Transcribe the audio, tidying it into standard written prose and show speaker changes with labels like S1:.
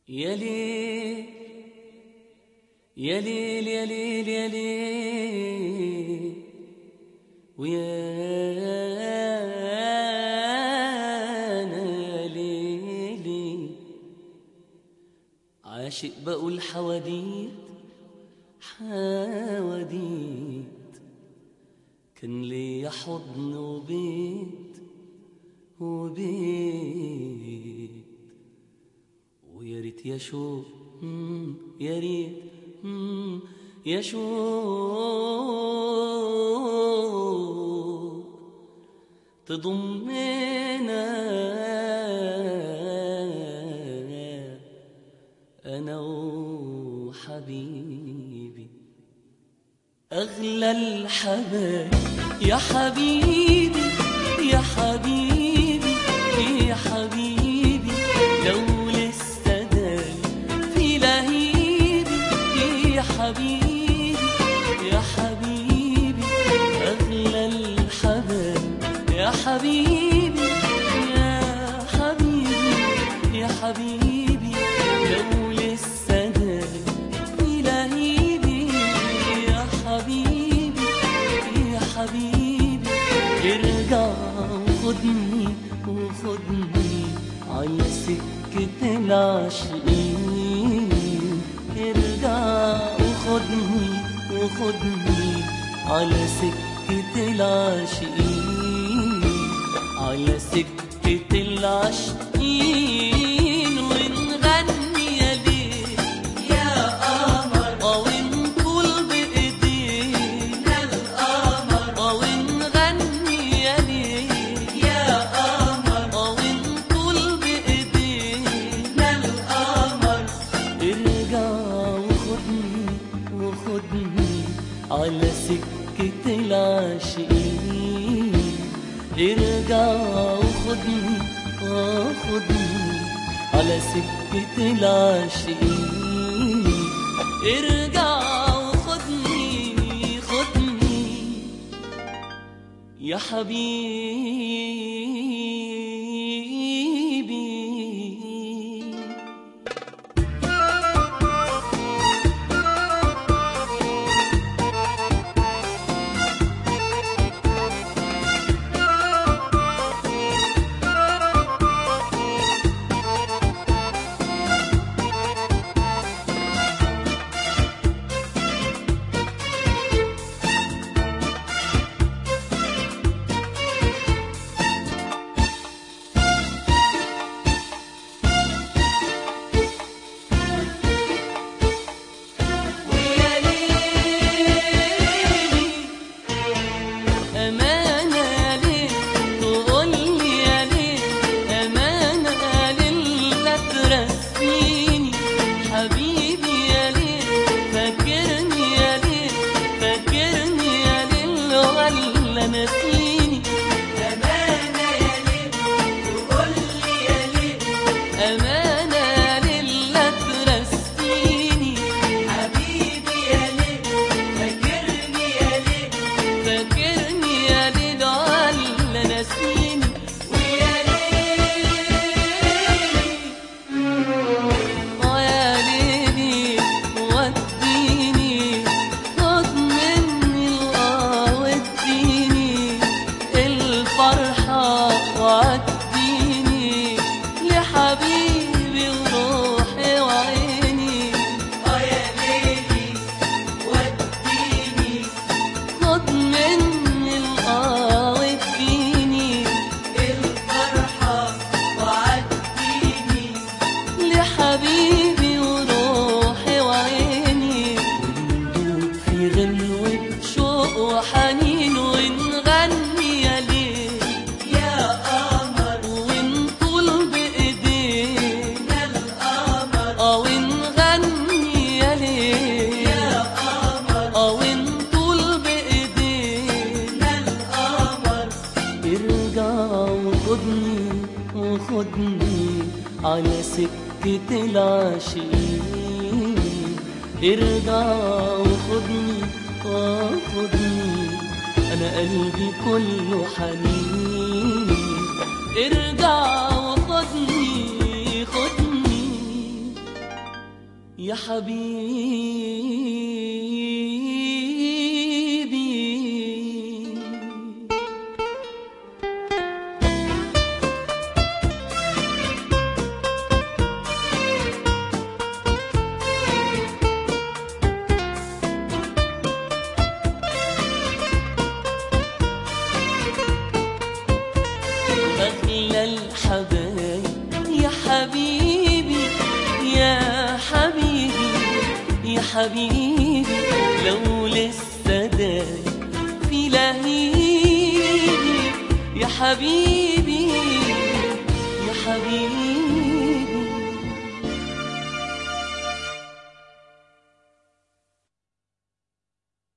S1: يا ليل يا ليل يا ليل يا ليل ويا أنا ليلي عاشق بقول حواديت كان ليا حضن وبيت ويا ريت يا شوق يا ريت يا شوق تضمنا أنا وحبيبي أغلى الحبايب يا حبيبي يا حبيبي يا حبيبي لو لسه دايم في لهيبي يا حبيبي يا حبيبي أغلى الحبايب يا حبيبي يا حبيبي يا حبيبي لو لسه دايم في لهيبي يا حبيبي يا حبيبي ارجع وخدني على سكة العاشقين ارجع وخدني على سكة العاشقين على سكة العاشقين ونغني يا ليل يا قمر ونطول بإيدينا القمر ونغني يا ليل يا قمر ونطول بإيدينا القمر ارجع وخدني على سكة العاشقين ارجع وخدني على سكة العاشقين ارجع وخدني يا حبيبي وخدني على سكة العاشقين ارجع وخدني أنا قلبي كله حنين ارجع وخدني حبيبي. أغلى الحبايب يا حبيبي يا حبيبي يا حبيبي، لو لسه دايب في لهيبي يا حبيبي يا حبيبي.